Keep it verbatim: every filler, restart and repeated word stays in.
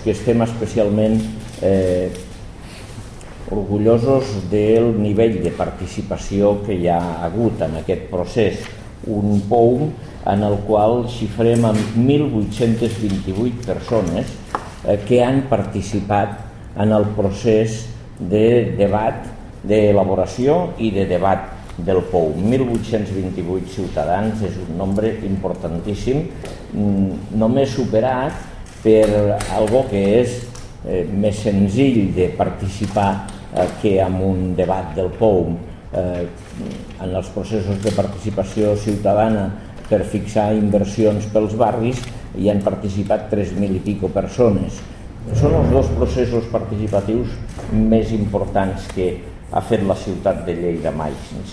que estem especialment eh, orgullosos del nivell de participació que hi ha hagut en aquest procés. Un P O U en el qual xifrem amb mil vuit-centes vint-i-vuit persones eh, que han participat en el procés de debat, d'elaboració i de debat del P O U. mil vuit-cents vint-i-vuit ciutadans és un nombre importantíssim, només superat per algo que és eh, més senzill de participar eh, que en un debat del P O U. Eh, en els processos de participació ciutadana per fixar inversions pels barris hi han participat tres mil i pico persones. Són els dos processos participatius més importants que ha fet la ciutat de Lleida mai.